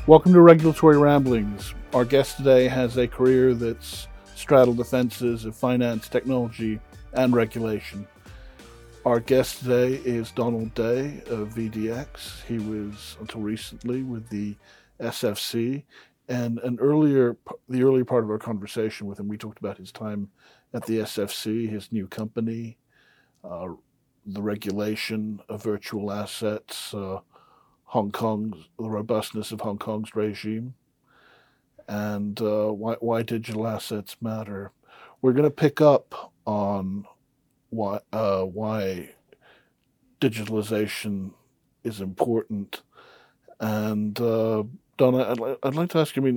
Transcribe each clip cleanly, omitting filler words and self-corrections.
Welcome to Regulatory Ramblings. Our guest today has a career that's straddled the fences of finance, technology, and regulation. Our guest today is Donald Day of VDX. He was, until recently, with the SFC. And the earlier part of our conversation with him, we talked about his time at the SFC, his new company, the regulation of virtual assets, Hong Kong, the robustness of Hong Kong's regime, and why digital assets matter. We're going to pick up on why digitalization is important. And Donna, I'd like to ask you,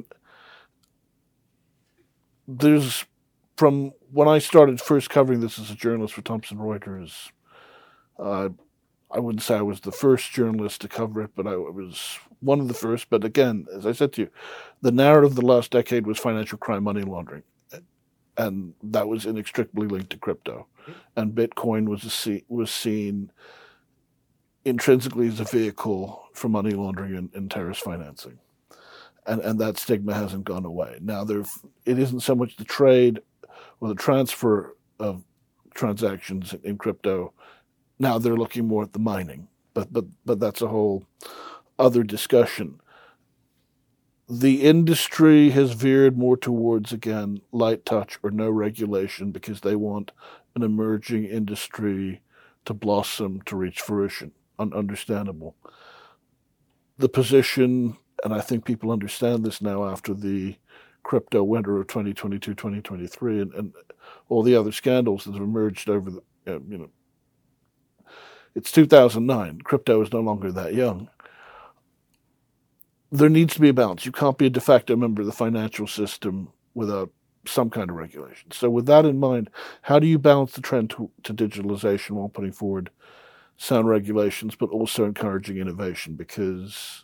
there's, from when I started first covering this as a journalist for Thomson Reuters, I wouldn't say I was the first journalist to cover it, but I was one of the first. But again, as I said to you, the narrative of the last decade was financial crime, money laundering. And that was inextricably linked to crypto. And Bitcoin was seen intrinsically as a vehicle for money laundering and terrorist financing. And that stigma hasn't gone away. Now, it isn't so much the trade or the transfer of transactions in crypto. Now they're looking more at the mining, but that's a whole other discussion. The industry has veered more towards, again, light touch or no regulation because they want an emerging industry to blossom, to reach fruition. Understandable. The position, and I think people understand this now after the crypto winter of 2022, 2023, and all the other scandals that have emerged over the, it's 2009. Crypto is no longer that young. There needs to be a balance. You can't be a de facto member of the financial system without some kind of regulation. So with that in mind, how do you balance the trend to digitalization while putting forward sound regulations, but also encouraging innovation? Because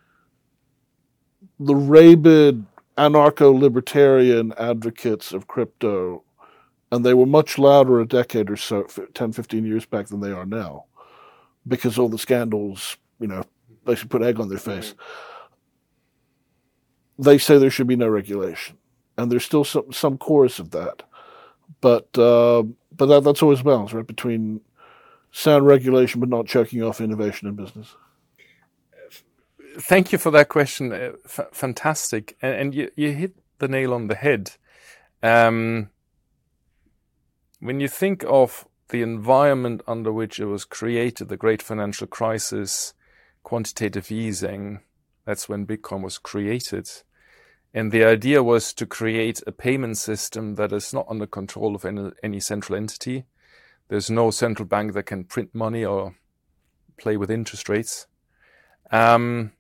the rabid anarcho-libertarian advocates of crypto, and they were much louder a decade or so, 10, 15 years back than they are now, because all the scandals, basically put egg on their face. They say there should be no regulation, and there's still some chorus of that, but that's always a balance, right, between sound regulation but not choking off innovation in business. Thank you for that question. Fantastic, and you hit the nail on the head. When you think of the environment under which it was created, the great financial crisis, quantitative easing, that's when Bitcoin was created. And the idea was to create a payment system that is not under control of any central entity. There's no central bank that can print money or play with interest rates. And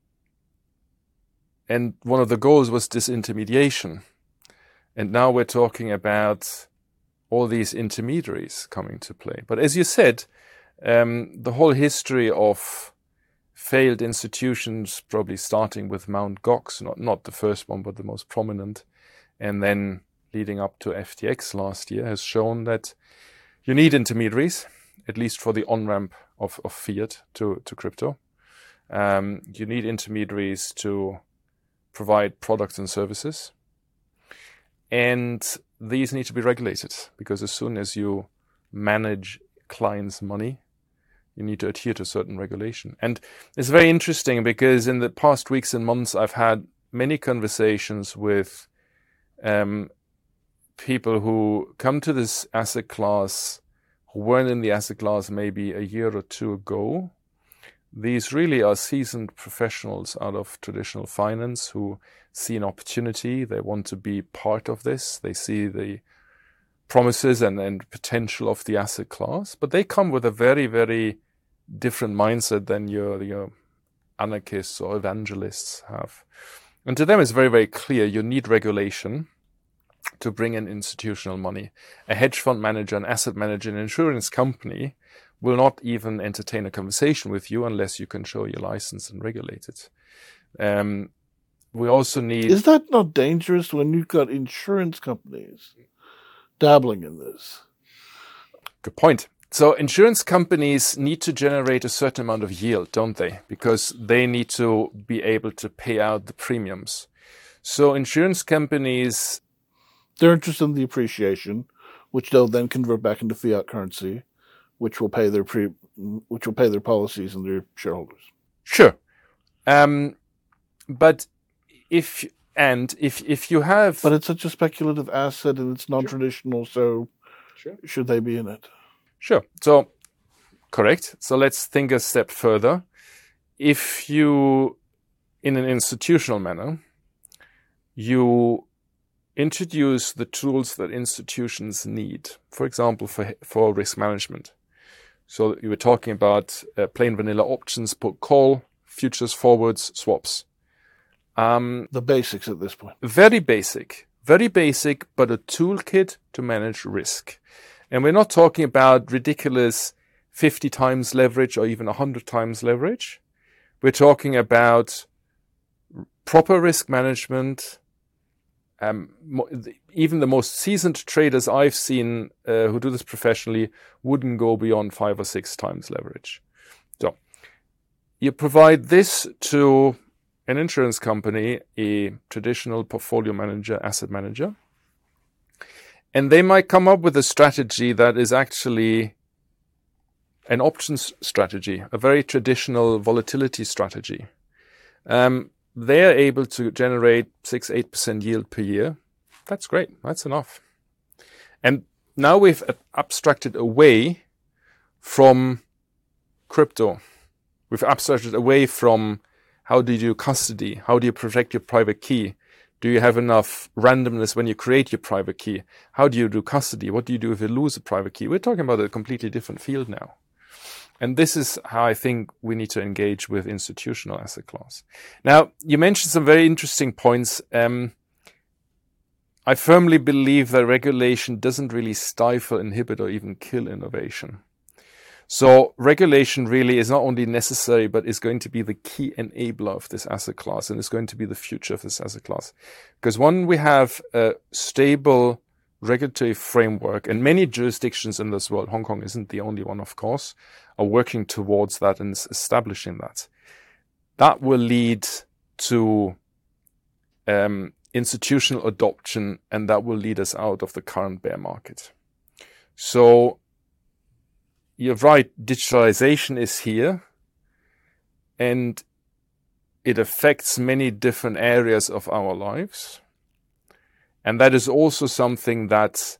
one of the goals was disintermediation. And now we're talking about all these intermediaries coming to play. But as you said, the whole history of failed institutions, probably starting with Mt. Gox, not the first one, but the most prominent, and then leading up to FTX last year, has shown that you need intermediaries, at least for the on-ramp of fiat to crypto. You need intermediaries to provide products and services. And these need to be regulated, because as soon as you manage clients' money, you need to adhere to certain regulation. And it's very interesting because in the past weeks and months, I've had many conversations with people who come to this asset class, who weren't in the asset class maybe a year or two ago. These really are seasoned professionals out of traditional finance who see an opportunity. They want to be part of this. They see the promises and potential of the asset class, but they come with a very, very different mindset than your anarchists or evangelists have. And to them, it's very, very clear you need regulation to bring in institutional money. A hedge fund manager, an asset manager, an insurance company will not even entertain a conversation with you unless you can show your license and regulate it. We also need... Is that not dangerous when you've got insurance companies dabbling in this? Good point. So insurance companies need to generate a certain amount of yield, don't they? Because they need to be able to pay out the premiums. So insurance companies, they're interested in the appreciation, which they'll then convert back into fiat currency, which will pay their policies and their shareholders. sure. But if you have, But it's such a speculative asset and it's non-traditional, so Sure. should they be in it? sure. So correct. So let's think a step further. If you, in an institutional manner, you introduce the tools that institutions need, for example, for risk management. So you were talking about plain vanilla options, put call, futures, forwards, swaps. The basics at this point. Very basic, but a toolkit to manage risk. And we're not talking about ridiculous 50 times leverage or even 100 times leverage. We're talking about proper risk management. Even the most seasoned traders I've seen who do this professionally wouldn't go beyond 5 or 6 times leverage. So you provide this to an insurance company, a traditional portfolio manager, asset manager, and they might come up with a strategy that is actually an options strategy, a very traditional volatility strategy. They are able to generate 6-8% yield per year. That's great. That's enough. And now we've abstracted away from crypto. We've abstracted away from how do you do custody? How do you protect your private key? Do you have enough randomness when you create your private key? How do you do custody? What do you do if you lose a private key? We're talking about a completely different field now. And this is how I think we need to engage with institutional asset class. Now, you mentioned some very interesting points. I firmly believe that regulation doesn't really stifle, inhibit, or even kill innovation. So regulation really is not only necessary, but is going to be the key enabler of this asset class and is going to be the future of this asset class. Because when we have a stable regulatory framework, and many jurisdictions in this world, Hong Kong isn't the only one, of course, are working towards that and establishing that. That will lead to institutional adoption, and that will lead us out of the current bear market. So you're right, digitalization is here, and it affects many different areas of our lives. And that is also something that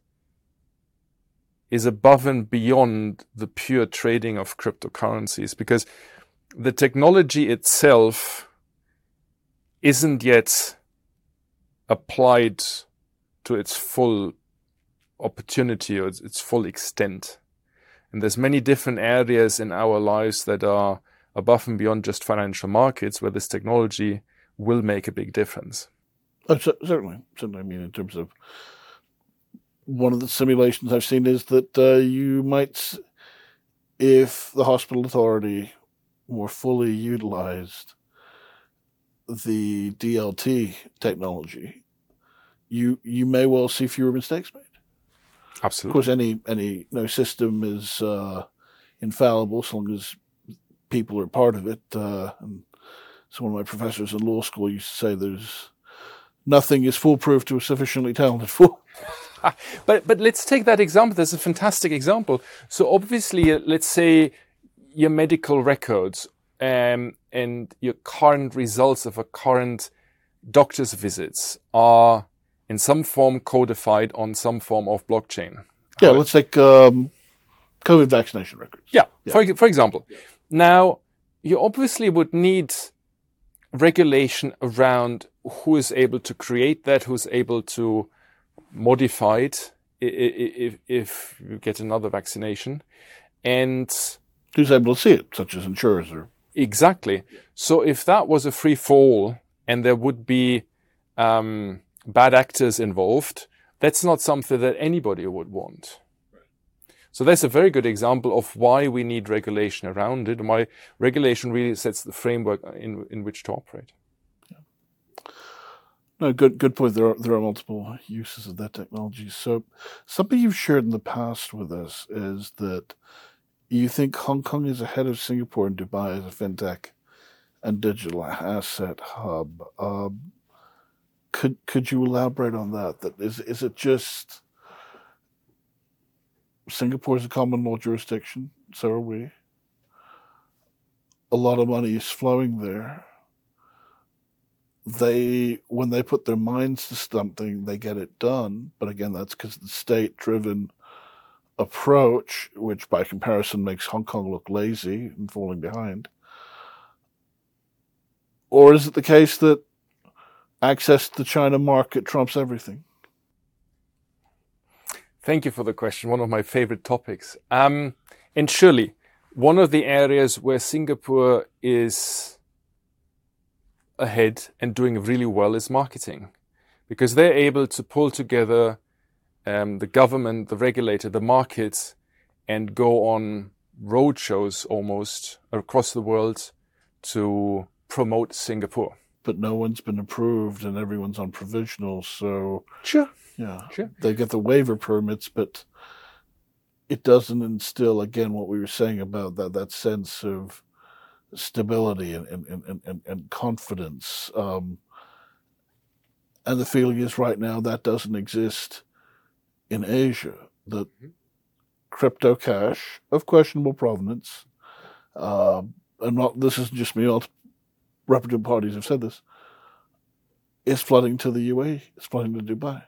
is above and beyond the pure trading of cryptocurrencies, because the technology itself isn't yet applied to its full opportunity or its full extent. And there's many different areas in our lives that are above and beyond just financial markets where this technology will make a big difference. Oh, certainly. I mean, in terms of one of the simulations I've seen is that you might, if the hospital authority more fully utilized the DLT technology, you may well see fewer mistakes made. Absolutely. Of course, any system is infallible so long as people are part of it. And so one of my professors in law school used to say nothing is foolproof to a sufficiently talented fool. But let's take that example. That's a fantastic example. So obviously, let's say your medical records and your current results of a current doctor's visits are in some form codified on some form of blockchain. Yeah, let's take COVID vaccination records. Yeah. For example. Yeah. Now, you obviously would need regulation around who is able to create that, who's able to modify it if you get another vaccination, and who's able to see it, such as insurers or exactly. So if that was a free for all and there would be bad actors involved, that's not something that anybody would want. So that's a very good example of why we need regulation around it and why regulation really sets the framework in which to operate. No, good point. There are multiple uses of that technology. So, something you've shared in the past with us is that you think Hong Kong is ahead of Singapore and Dubai as a fintech and digital asset hub. Could you elaborate on that? That is it just Singapore is a common law jurisdiction? So are we. A lot of money is flowing there. When they put their minds to something, they get it done. But again, that's because the state-driven approach, which by comparison makes Hong Kong look lazy and falling behind. Or is it the case that access to the China market trumps everything? Thank you for the question. One of my favorite topics. And surely, one of the areas where Singapore is ahead and doing really well is marketing, because they're able to pull together the government, the regulator, the market, and go on road shows almost across the world to promote Singapore. But no one's been approved and everyone's on provisional, so sure. They get the waiver permits, but it doesn't instill, again, what we were saying about that sense of stability and confidence. And the feeling is right now that doesn't exist in Asia. That crypto cash of questionable provenance, this isn't just me, all reputable parties have said this, is flooding to the UAE, it's flooding to Dubai.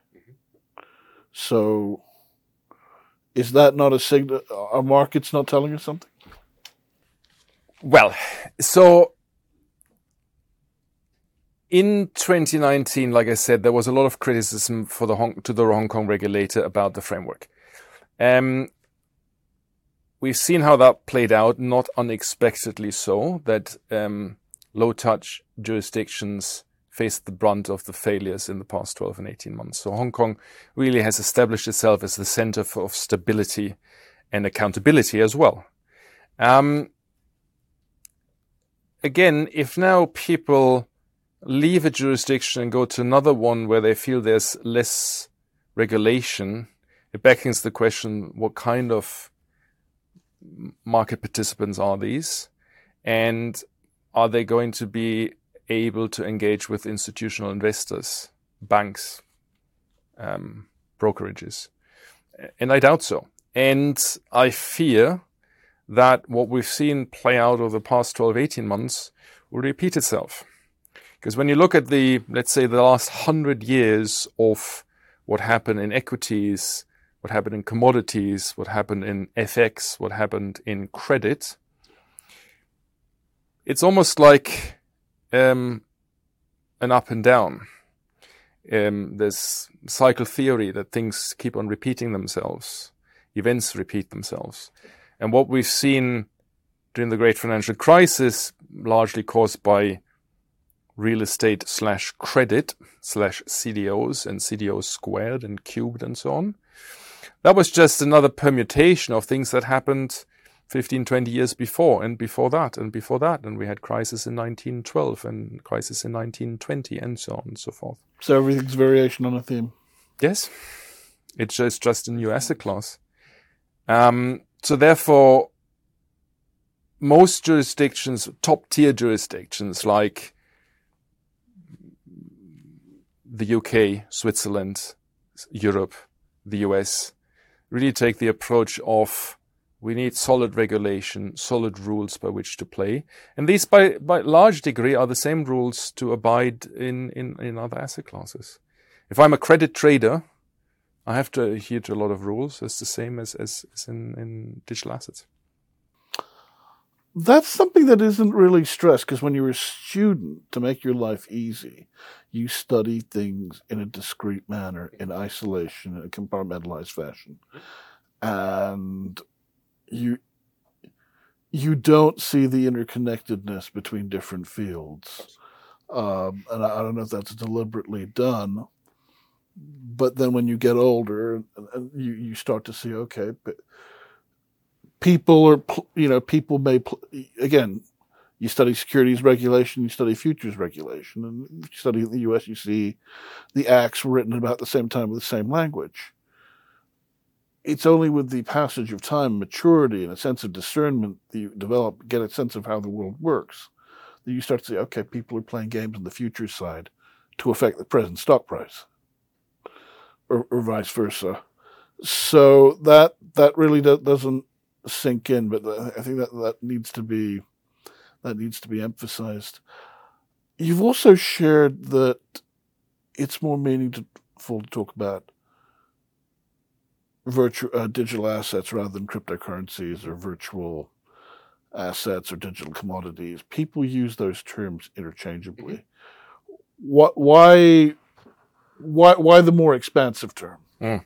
So is that not a signal? Our market's not telling us something? Well, so in 2019, like I said, there was a lot of criticism to the Hong Kong regulator about the framework. We've seen how that played out, not unexpectedly so, that low-touch jurisdictions faced the brunt of the failures in the past 12 and 18 months. So Hong Kong really has established itself as the center of stability and accountability as well. Again, if now people leave a jurisdiction and go to another one where they feel there's less regulation, it beckons the question, what kind of market participants are these? And are they going to be able to engage with institutional investors, banks, brokerages? And I doubt so. And I fear that what we've seen play out over the past 12, 18 months will repeat itself. Because when you look at let's say the last 100 years of what happened in equities, what happened in commodities, what happened in FX, what happened in credit, it's almost like an up and down. There's cycle theory that things keep on repeating themselves. Events repeat themselves. And what we've seen during the great financial crisis, largely caused by real estate / credit / CDOs and CDOs squared and cubed and so on, that was just another permutation of things that happened 15, 20 years before, and before that, and before that. And we had crisis in 1912 and crisis in 1920 and so on and so forth. So everything's variation on a theme. Yes. It's just a new asset class. So therefore, most jurisdictions, top-tier jurisdictions like the UK, Switzerland, Europe, the US, really take the approach of we need solid regulation, solid rules by which to play. And these, by large degree, are the same rules to abide in other asset classes. If I'm a credit trader, I have to adhere to a lot of rules. It's the same as in digital assets. That's something that isn't really stressed, because when you're a student, to make your life easy, you study things in a discrete manner, in isolation, in a compartmentalized fashion. And you don't see the interconnectedness between different fields. And I don't know if that's deliberately done, but then when you get older, you start to see, okay, but people may, again, You study securities regulation, you study futures regulation, and if you study in the U.S., you see the acts were written about the same time with the same language. It's only with the passage of time, maturity, and a sense of discernment that you develop, get a sense of how the world works, that you start to say, okay, people are playing games on the futures side to affect the present stock price, or vice versa. So that really doesn't sink in, but I think that needs to be emphasized. You've also shared that it's more meaningful to talk about digital assets rather than cryptocurrencies or virtual assets or digital commodities. People use those terms interchangeably. Why the more expansive term?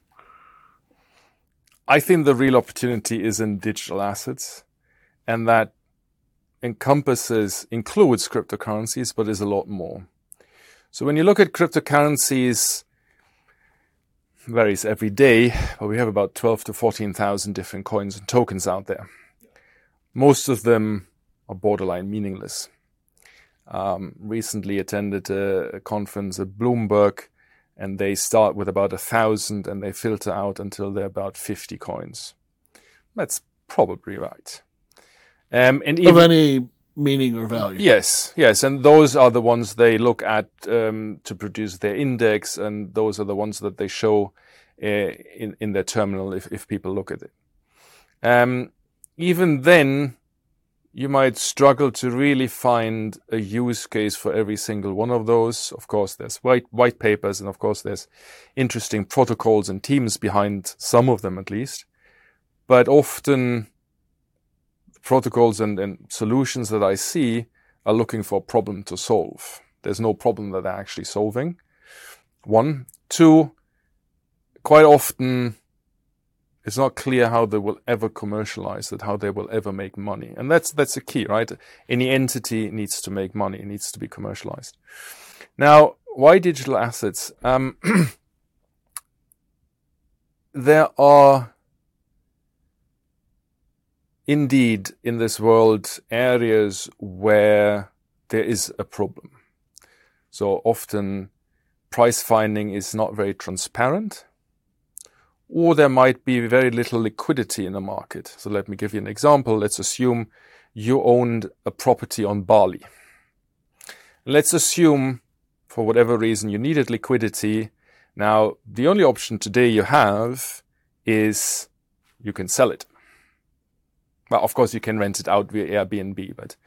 I think the real opportunity is in digital assets, and that includes cryptocurrencies, but is a lot more. So when you look at cryptocurrencies, varies every day, but we have about 12 to 14,000 different coins and tokens out there. Most of them are borderline meaningless. Recently attended a conference at Bloomberg, and they start with about 1,000 and they filter out until they're about 50 coins. That's probably right. And even, of any meaning or value. Yes. And those are the ones they look at to produce their index, and those are the ones that they show in their terminal if people look at it. Even then, you might struggle to really find a use case for every single one of those. Of course, there's white papers, and of course, there's interesting protocols and teams behind some of them at least. But often, protocols and solutions that I see are looking for a problem to solve. There's no problem that they're actually solving. 1. 2, quite often, it's not clear how they will ever commercialize it, how they will ever make money. And that's the key, right? Any entity needs to make money. It needs to be commercialized. Now, why digital assets? There are indeed in this world areas where there is a problem. So often price finding is not very transparent, or there might be very little liquidity in the market. So let me give you an example. Let's assume you owned a property on Bali. Let's assume for whatever reason you needed liquidity. Now, the only option today you have is you can sell it. Well, of course, you can rent it out via Airbnb, but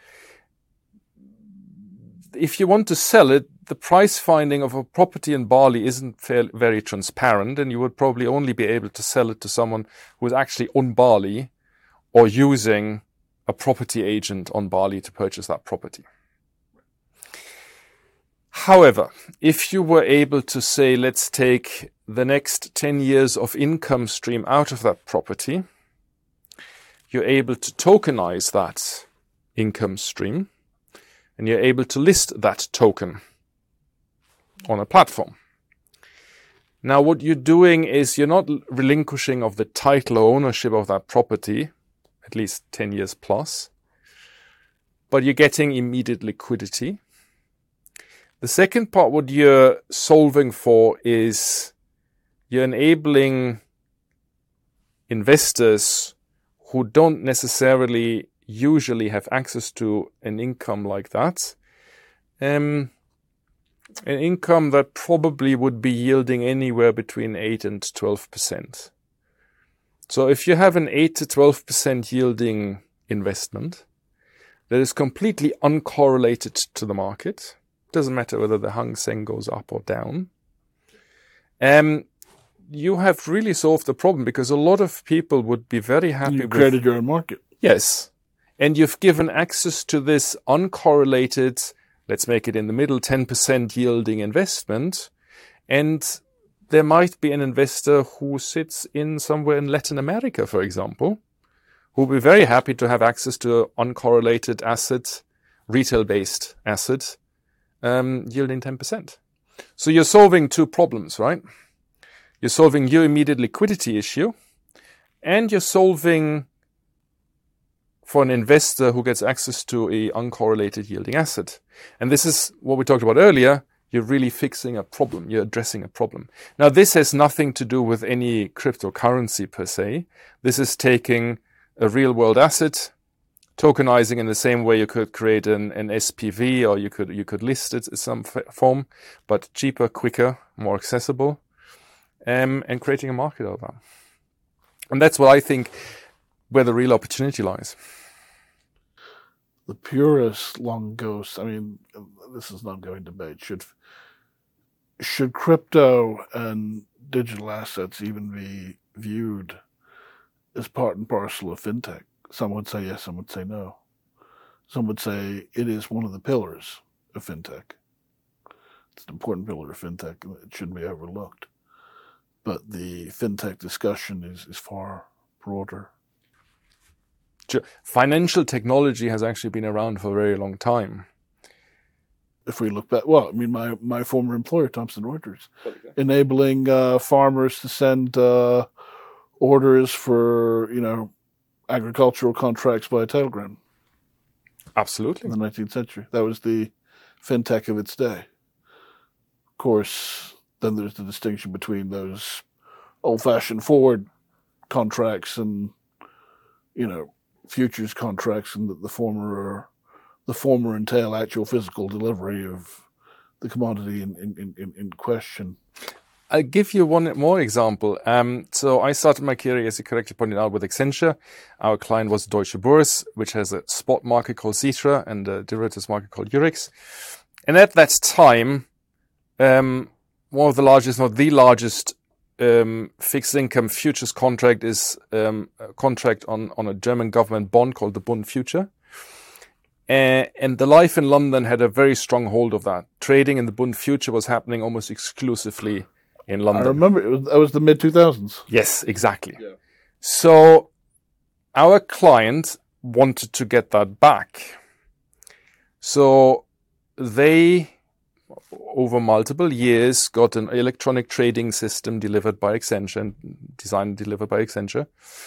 if you want to sell it, the price finding of a property in Bali isn't very transparent, and you would probably only be able to sell it to someone who is actually on Bali or using a property agent on Bali to purchase that property. However, if you were able to say, let's take the next 10 years of income stream out of that property, you're able to tokenize that income stream, and you're able to list that token on a platform. Now, what you're doing is you're not relinquishing of the title or ownership of that property, at least 10 years plus, but you're getting immediate liquidity. The second part, what you're solving for is you're enabling investors who don't necessarily usually have access to an income like that, an income that probably would be yielding anywhere between 8 and 12%. So if you have an 8 to 12% yielding investment that is completely uncorrelated to the market, doesn't matter whether the Hang Seng goes up or down, you have really solved the problem, because a lot of people would be very happy. You created your own market. Yes. And you've given access to this uncorrelated, let's make it in the middle, 10% yielding investment. And there might be an investor who sits in somewhere in Latin America, for example, who will be very happy to have access to an uncorrelated asset, retail-based asset, yielding 10%. So you're solving two problems, right? You're solving your immediate liquidity issue, and you're solving for an investor who gets access to a uncorrelated yielding asset. And this is what we talked about earlier. You're really fixing a problem. You're addressing a problem. Now, this has nothing to do with any cryptocurrency per se. This is taking a real world asset, tokenizing in the same way you could create an SPV, or you could list it in some form, but cheaper, quicker, more accessible, and creating a market out of that. And that's what I think where the real opportunity lies. The purists long ago, I mean, this is an ongoing debate. Should crypto and digital assets even be viewed as part and parcel of fintech? Some would say yes, some would say no. Some would say it is one of the pillars of fintech. It's an important pillar of fintech, and it shouldn't be overlooked. But the fintech discussion is far broader. Financial technology has actually been around for a very long time. If we look back, well, I mean, my former employer, Thomson Reuters, enabling farmers to send orders for, agricultural contracts by telegram. Absolutely. In the 19th century. That was the fintech of its day. Of course, then there's the distinction between those old-fashioned forward contracts and, futures contracts, and the former entail actual physical delivery of the commodity in question. I'll give you one more example. So I started my career, as you correctly pointed out, with Accenture. Our client was Deutsche Börse, which has a spot market called Xetra and a derivatives market called Eurex. And at that time, one of the largest, not the largest, fixed income futures contract is a contract on a German government bond called the Bund Future. And the life in London had a very strong hold of that. Trading in the Bund Future was happening almost exclusively in London. I remember that was the mid-2000s. Yes, exactly. Yeah. So our client wanted to get that back. So they, over multiple years, got an electronic trading system delivered by Accenture and designed and delivered by Accenture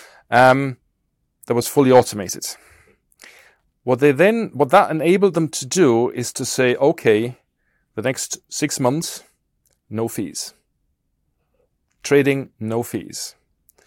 that was fully automated. What that enabled them to do is to say, okay, the next 6 months, no fees. Trading, no fees.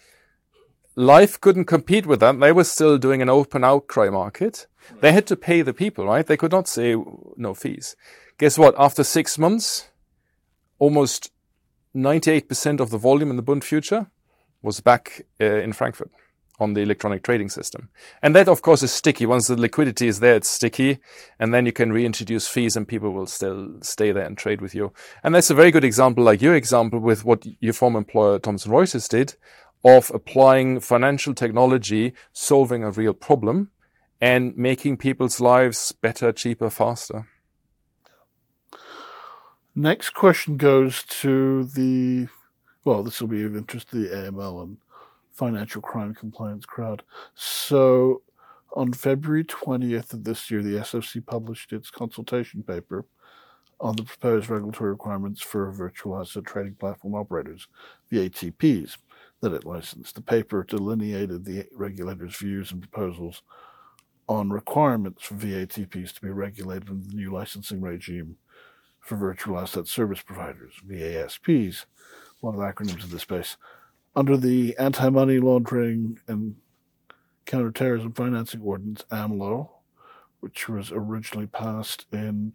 Life couldn't compete with that. They were still doing an open outcry market. They had to pay the people, right? They could not say no fees. Guess what? After 6 months, almost 98% of the volume in the Bund Future was back in Frankfurt on the electronic trading system. And that, of course, is sticky. Once the liquidity is there, it's sticky. And then you can reintroduce fees and people will still stay there and trade with you. And that's a very good example, like your example with what your former employer, Thomson Reuters, did, of applying financial technology, solving a real problem, and making people's lives better, cheaper, faster. Next question goes to this will be of interest to the AML and financial crime compliance crowd. So on February 20th of this year, the SFC published its consultation paper on the proposed regulatory requirements for virtual asset trading platform operators, VATPs, that it licensed. The paper delineated the regulators' views and proposals on requirements for VATPs to be regulated in the new licensing regime for virtual asset service providers, VASPs, one of the acronyms of this space. Under the Anti-Money Laundering and Counterterrorism Financing Ordinance, AMLO, which was originally passed in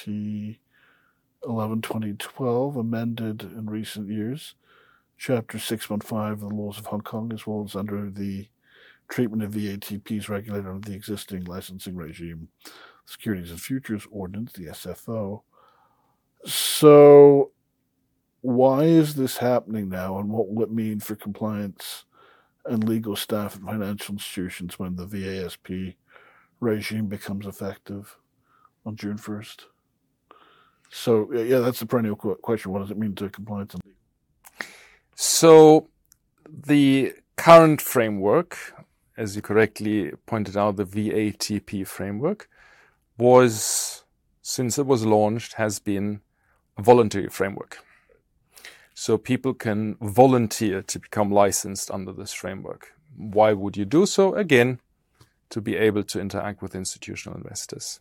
2011-2012, amended in recent years, Chapter 615 of the Laws of Hong Kong, as well as under the treatment of VATPs regulated under the existing licensing regime, Securities and Futures Ordinance, the SFO. So why is this happening now, and what will it mean for compliance and legal staff at financial institutions when the VASP regime becomes effective on June 1st? So, yeah, that's the perennial question. What does it mean to compliance and legal? So the current framework, as you correctly pointed out, the VATP framework, since it was launched, has been a voluntary framework. So people can volunteer to become licensed under this framework. Why would you do so? Again, to be able to interact with institutional investors.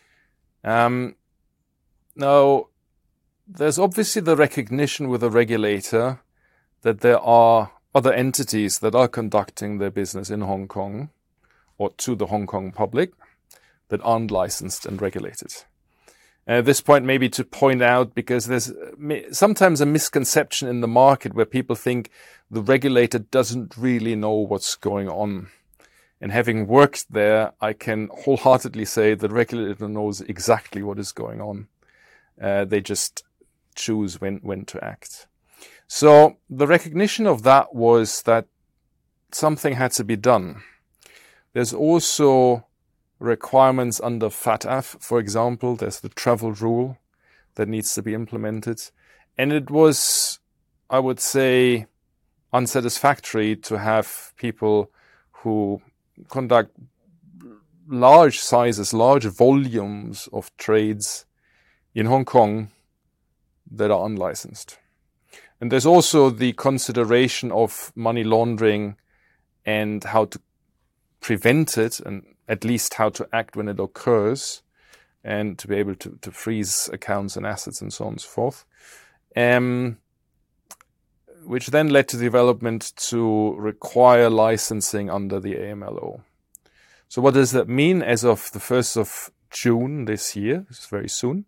Now, there's obviously the recognition with the regulator that there are other entities that are conducting their business in Hong Kong or to the Hong Kong public that aren't licensed and regulated. At this point, maybe to point out, because there's sometimes a misconception in the market where people think the regulator doesn't really know what's going on. And having worked there, I can wholeheartedly say the regulator knows exactly what is going on. They just choose when to act. So the recognition of that was that something had to be done. There's also requirements under FATF, for example. There's the travel rule that needs to be implemented. And it was, I would say, unsatisfactory to have people who conduct large sizes, large volumes of trades in Hong Kong that are unlicensed. And there's also the consideration of money laundering and how to prevent it, and at least how to act when it occurs, and to be able to freeze accounts and assets and so on and so forth. Which then led to the development to require licensing under the AMLO. So what does that mean? As of the 1st of June this year, this is very soon,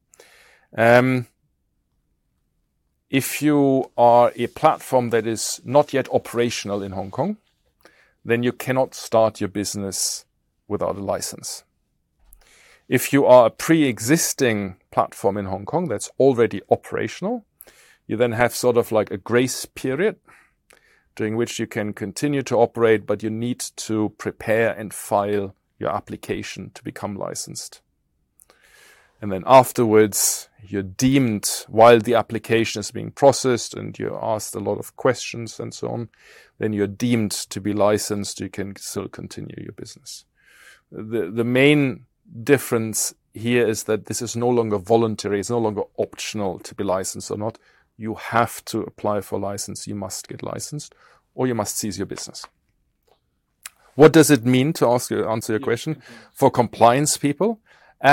if you are a platform that is not yet operational in Hong Kong, then you cannot start your business without a license. If you are a pre-existing platform in Hong Kong that's already operational, you then have sort of like a grace period during which you can continue to operate, but you need to prepare and file your application to become licensed. And then afterwards, you're deemed, while the application is being processed and you're asked a lot of questions and so on, then you're deemed to be licensed. You can still continue your business. The main difference here is that this is no longer voluntary. It's no longer optional to be licensed or not. You have to apply for a license. You must get licensed, or you must cease your business. What does it mean, to answer your question, for compliance people?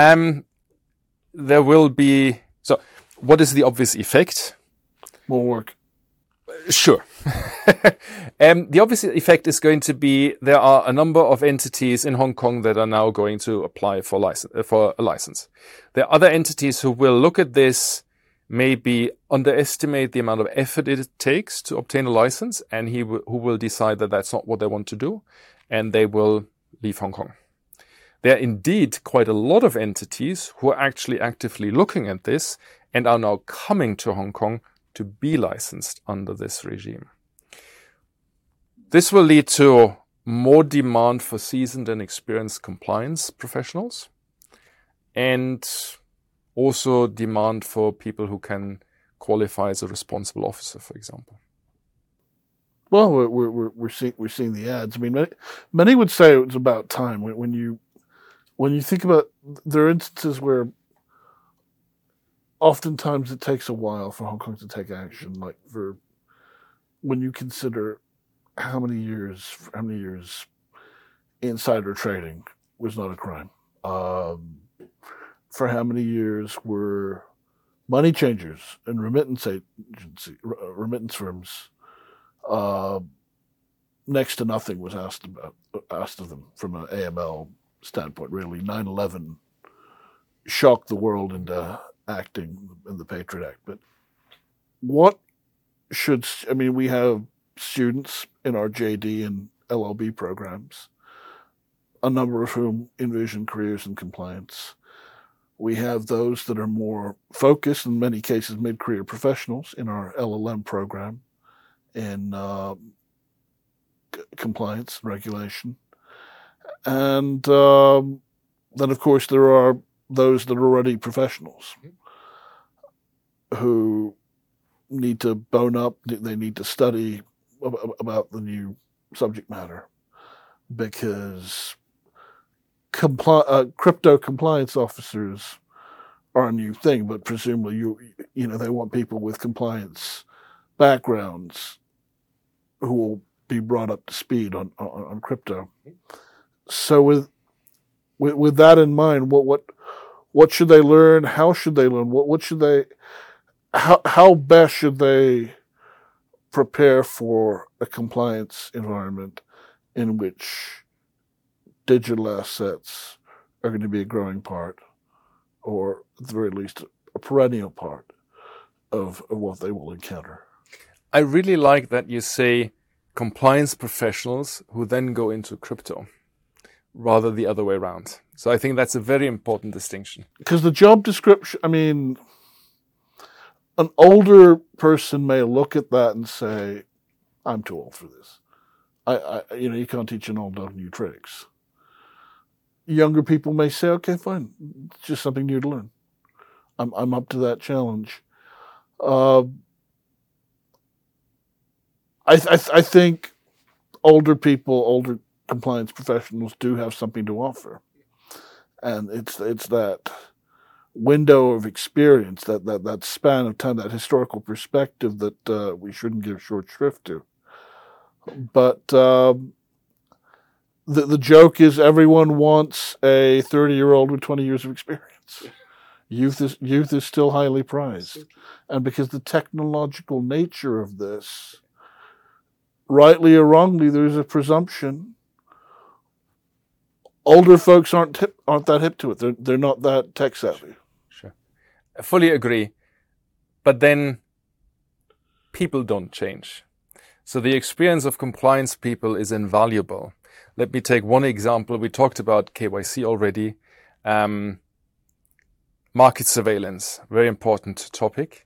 There will be... So what is the obvious effect? More work. Sure. The obvious effect is going to be there are a number of entities in Hong Kong that are now going to apply for a license. There are other entities who will look at this, maybe underestimate the amount of effort it takes to obtain a license, and who will decide that that's not what they want to do, and they will leave Hong Kong. There are indeed quite a lot of entities who are actually actively looking at this and are now coming to Hong Kong to be licensed under this regime. This will lead to more demand for seasoned and experienced compliance professionals, and also demand for people who can qualify as a responsible officer, for example. Well, we're seeing the ads. I mean, many would say it was about time. When you think about, there are instances where oftentimes it takes a while for Hong Kong to take action. Like when you consider how many years insider trading was not a crime. For how many years were money changers and remittance firms, next to nothing was asked of them from an AML standpoint. Really, 9/11 shocked the world into acting in the Patriot Act. But we have students in our JD and LLB programs, a number of whom envision careers in compliance. We have those that are more focused, in many cases mid-career professionals, in our LLM program in compliance regulation. And then, of course, there are those that are already professionals who need to bone up. They need to study about the new subject matter, because crypto compliance officers are a new thing, but presumably they want people with compliance backgrounds who will be brought up to speed on crypto. So with that in mind, what should they learn? How should they learn? What should they? How best should they prepare for a compliance environment in which digital assets are going to be a growing part, or at the very least, a perennial part of what they will encounter? I really like that you say compliance professionals who then go into crypto, rather the other way around. So I think that's a very important distinction. Because the job description, I mean, an older person may look at that and say, I'm too old for this. You can't teach an old dog new tricks. Younger people may say, okay, fine, it's just something new to learn. I'm up to that challenge. I think older compliance professionals do have something to offer, and it's that window of experience, that span of time, that historical perspective that we shouldn't give short shrift to. But the joke is everyone wants a 30-year-old with 20 years of experience. Youth is still highly prized, and because the technological nature of this, rightly or wrongly, there's a presumption. Older folks aren't that hip to it. They're not that tech savvy. Sure, I fully agree. But then people don't change. So the experience of compliance people is invaluable. Let me take one example. We talked about KYC already. Market surveillance, very important topic.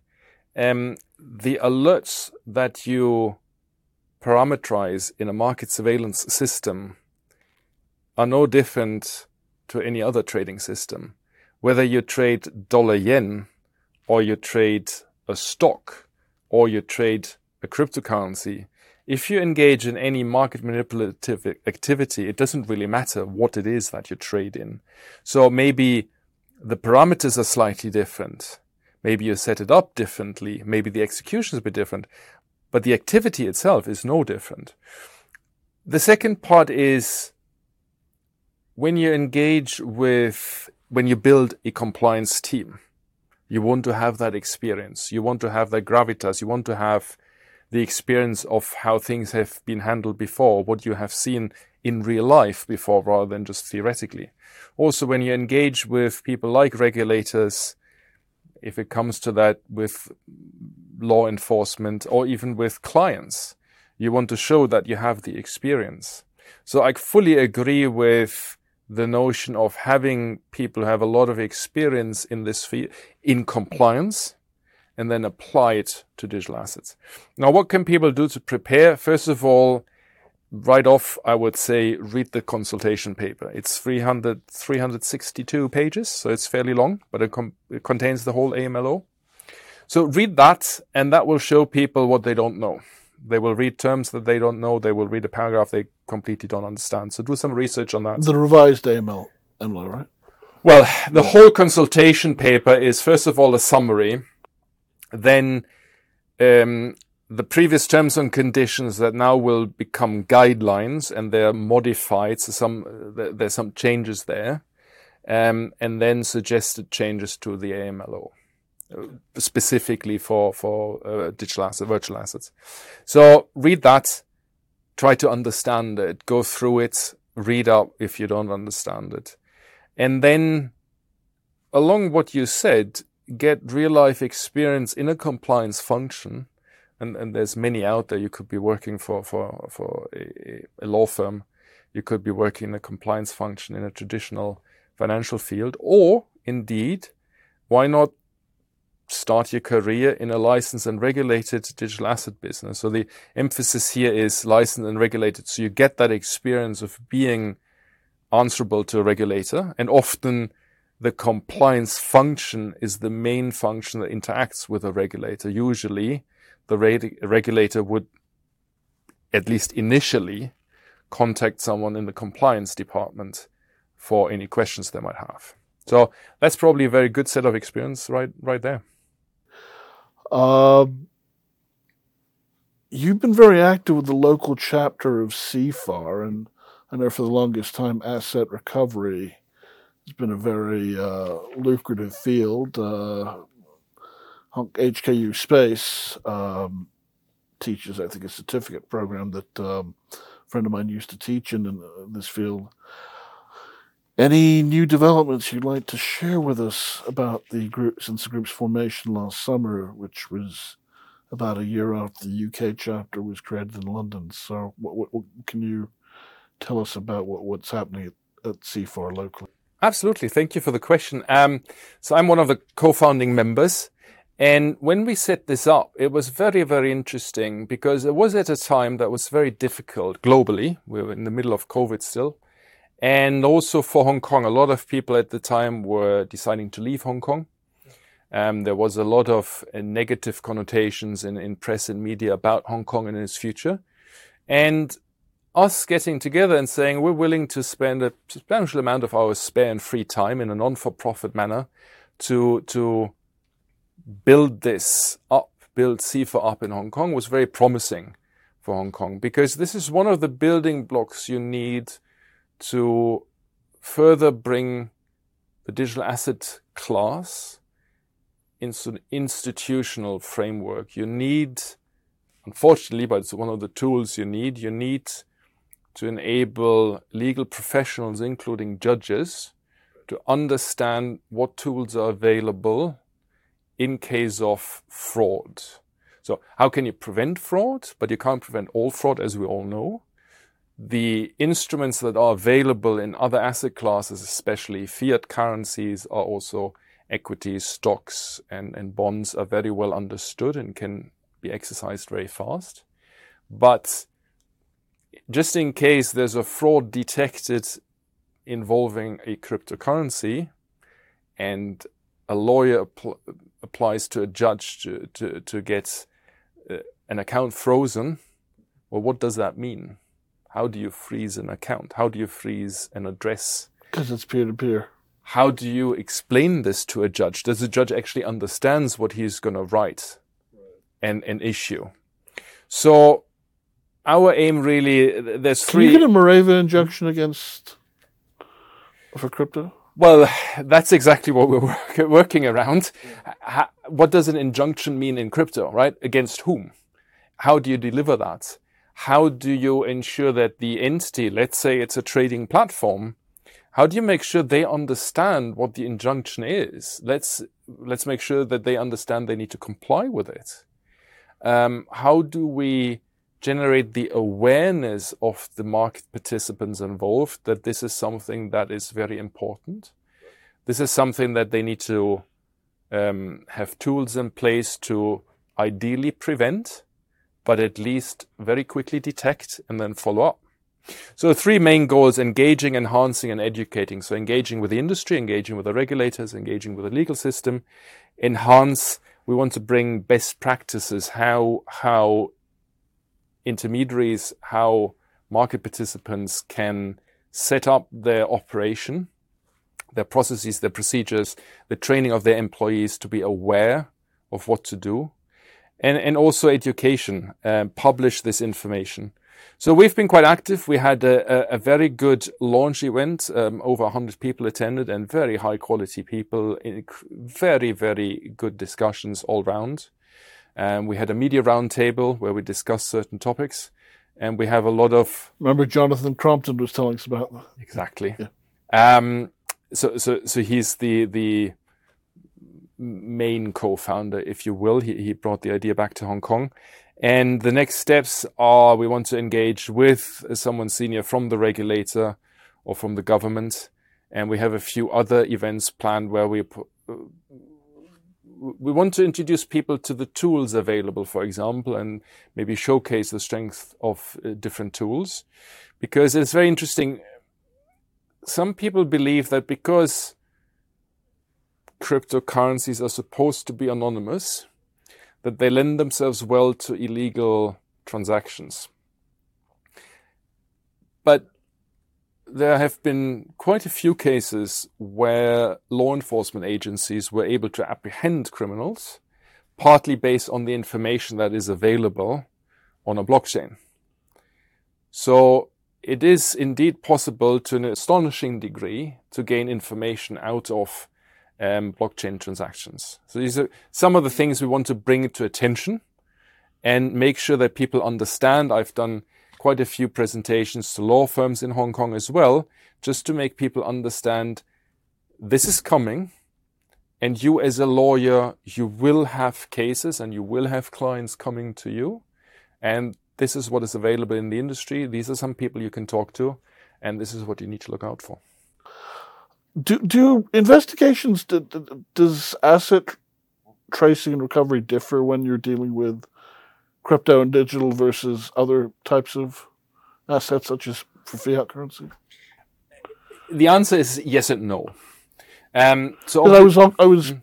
The alerts that you parameterize in a market surveillance system are no different to any other trading system. Whether you trade dollar-yen, or you trade a stock, or you trade a cryptocurrency, if you engage in any market manipulative activity, it doesn't really matter what it is that you trade in. So maybe the parameters are slightly different. Maybe you set it up differently. Maybe the execution is a bit different. But the activity itself is no different. The second part is when you when you build a compliance team, you want to have that experience. You want to have that gravitas. You want to have the experience of how things have been handled before, what you have seen in real life before, rather than just theoretically. Also, when you engage with people like regulators, if it comes to that, with law enforcement, or even with clients, you want to show that you have the experience. So I fully agree with the notion of having people who have a lot of experience in this field, in compliance, and then apply it to digital assets. Now, what can people do to prepare? First of all, right off, I would say read the consultation paper. It's 362 pages, so it's fairly long, but it contains the whole AMLO. So read that, and that will show people what they don't know. They will read terms that they don't know. They will read a paragraph they completely don't understand. So do some research on that. The revised AMLO, right? Well, the whole consultation paper is, first of all, a summary. Then the previous terms and conditions that now will become guidelines, and they're modified. So there's some changes there. And then suggested changes to the AMLO. Specifically for digital asset, virtual assets. So read that, try to understand it, go through it, read up if you don't understand it. And then, along what you said, get real life experience in a compliance function. And there's many out there. You could be working for a law firm. You could be working in a compliance function in a traditional financial field. Or, indeed, why not start your career in a licensed and regulated digital asset business? So the emphasis here is licensed and regulated. So you get that experience of being answerable to a regulator. And often the compliance function is the main function that interacts with a regulator. Usually the regulator would, at least initially, contact someone in the compliance department for any questions they might have. So that's probably a very good set of experience right there. You've been very active with the local chapter of CFAR, and I know for the longest time, asset recovery has been a very lucrative field. HKU Space teaches, I think, a certificate program that a friend of mine used to teach in this field. Any new developments you'd like to share with us about the group since the group's formation last summer, which was about a year after the UK chapter was created in London? So what can you tell us about what's happening at CIFAR locally? Absolutely. Thank you for the question. So I'm one of the co-founding members. And when we set this up, it was very, very interesting because it was at a time that was very difficult globally. We were in the middle of COVID still. And also for Hong Kong, a lot of people at the time were deciding to leave Hong Kong. There was a lot of negative connotations in press and media about Hong Kong and its future. And us getting together and saying we're willing to spend a substantial amount of our spare and free time in a non-for-profit manner to build this up, build CIFAR up in Hong Kong was very promising for Hong Kong, because this is one of the building blocks you need to further bring the digital asset class into an institutional framework. You need, unfortunately, but it's one of the tools you need to enable legal professionals, including judges, to understand what tools are available in case of fraud. So how can you prevent fraud? But you can't prevent all fraud, as we all know. The instruments that are available in other asset classes, especially fiat currencies, are also equities, stocks, and bonds, are very well understood and can be exercised very fast. But just in case there's a fraud detected involving a cryptocurrency and a lawyer applies to a judge to get an account frozen, well, what does that mean? How do you freeze an account? How do you freeze an address? Because it's peer-to-peer. How do you explain this to a judge? Does the judge actually understands what he's going to write and issue? So our aim really, there's three... Can you get a Moreva injunction for crypto? Well, that's exactly what we're working around. What does an injunction mean in crypto, right? Against whom? How do you deliver that? How do you ensure that the entity, let's say it's a trading platform, how do you make sure they understand what the injunction is? Let's make sure that they understand they need to comply with it. How do we generate the awareness of the market participants involved that this is something that is very important? This is something that they need to have tools in place to ideally prevent, but at least very quickly detect and then follow up. So three main goals: engaging, enhancing, and educating. So engaging with the industry, engaging with the regulators, engaging with the legal system. Enhance, we want to bring best practices, how intermediaries, how market participants can set up their operation, their processes, their procedures, the training of their employees to be aware of what to do. And also education, publish this information. So we've been quite active. We had a very good launch event. Over 100 people attended and very high quality people. Very, very good discussions all round. We had a media roundtable where we discussed certain topics. And we have a lot of... Remember Jonathan Crompton was telling us about that. Exactly. Yeah. So he's the main co-founder, if you will. He brought the idea back to Hong Kong. And the next steps are we want to engage with someone senior from the regulator or from the government. And we have a few other events planned where we want to introduce people to the tools available, for example, and maybe showcase the strength of different tools. Because it's very interesting. Some people believe that because cryptocurrencies are supposed to be anonymous, that they lend themselves well to illegal transactions. But there have been quite a few cases where law enforcement agencies were able to apprehend criminals, partly based on the information that is available on a blockchain. So it is indeed possible to an astonishing degree to gain information out of blockchain transactions. So these are some of the things we want to bring to attention and make sure that people understand. I've done quite a few presentations to law firms in Hong Kong as well, just to make people understand this is coming. And you as a lawyer, you will have cases and you will have clients coming to you. And this is what is available in the industry. These are some people you can talk to. And this is what you need to look out for. Do investigations, does asset tracing and recovery differ when you're dealing with crypto and digital versus other types of assets, such as for fiat currency? The answer is yes and no. Because I was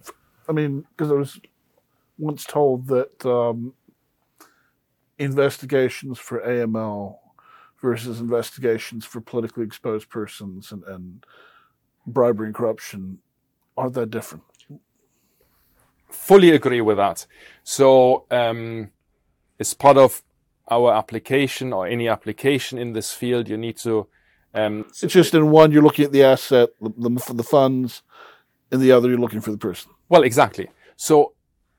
once told that investigations for AML versus investigations for politically exposed persons and bribery and corruption aren't that different. Fully agree with that. So, as part of our application or any application in this field, you need to. It's just in one, you're looking at the asset, the funds. In the other, you're looking for the person. Well, exactly. So,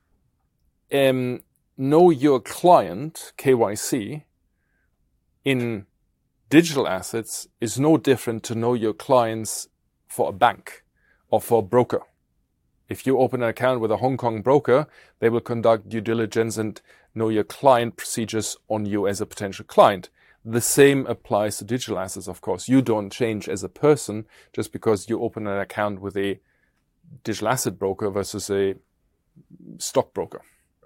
know your client, KYC, in digital assets is no different to know your clients for a bank or for a broker. If you open an account with a Hong Kong broker, they will conduct due diligence and know your client procedures on you as a potential client. The same applies to digital assets, of course. You don't change as a person just because you open an account with a digital asset broker versus a stockbroker.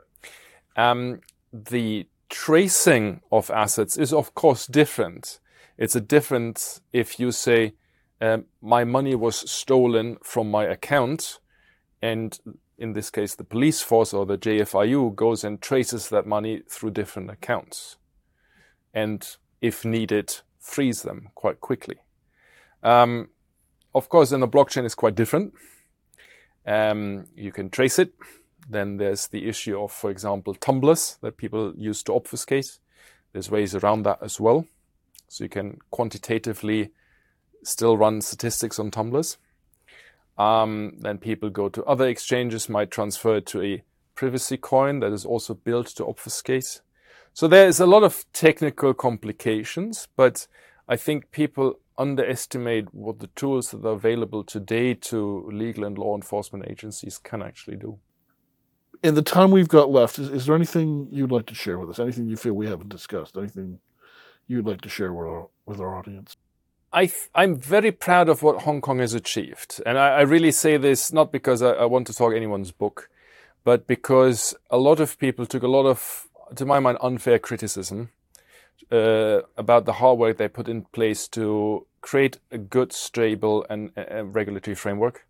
The tracing of assets is, of course, different. It's a different if you say, my money was stolen from my account, and in this case, the police force or the JFIU goes and traces that money through different accounts. And if needed, frees them quite quickly. Of course, in the blockchain, it's quite different. You can trace it. Then there's the issue of, for example, tumblers that people use to obfuscate. There's ways around that as well. So you can quantitatively still run statistics on tumblers. Then people go to other exchanges, might transfer it to a privacy coin that is also built to obfuscate. So there is a lot of technical complications, but I think people underestimate what the tools that are available today to legal and law enforcement agencies can actually do. In the time we've got left, is there anything you'd like to share with us? Anything you feel we haven't discussed? Anything you'd like to share with our audience? I'm very proud of what Hong Kong has achieved. And I really say this not because I want to talk anyone's book, but because a lot of people took a lot of, to my mind, unfair criticism about the hard work they put in place to create a good, stable and regulatory framework.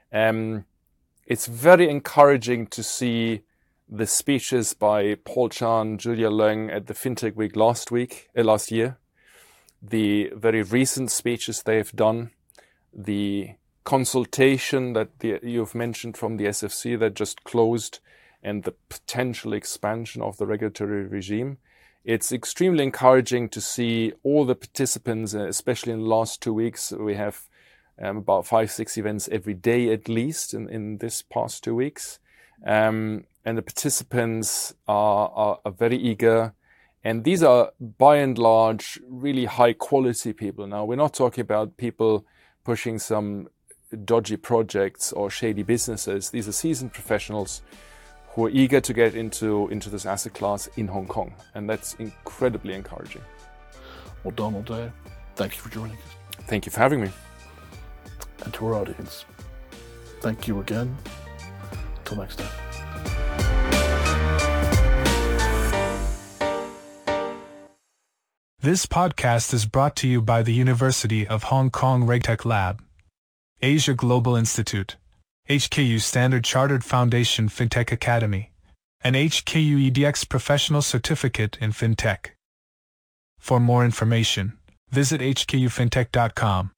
It's very encouraging to see the speeches by Paul Chan, Julia Leung at the FinTech Week last year, the very recent speeches they have done, the consultation that you've mentioned from the SFC that just closed, and the potential expansion of the regulatory regime. It's extremely encouraging to see all the participants, especially in the last 2 weeks. We have about 5-6 events every day at least in this past 2 weeks. And the participants are very eager. And these are, by and large, really high-quality people. Now, we're not talking about people pushing some dodgy projects or shady businesses. These are seasoned professionals who are eager to get into this asset class in Hong Kong. And that's incredibly encouraging. Well, Donald Day, thank you for joining us. Thank you for having me. And to our audience, thank you again. Until next time. This podcast is brought to you by the University of Hong Kong RegTech Lab, Asia Global Institute, HKU Standard Chartered Foundation FinTech Academy, and HKU EDX Professional Certificate in FinTech. For more information, visit hkufintech.com.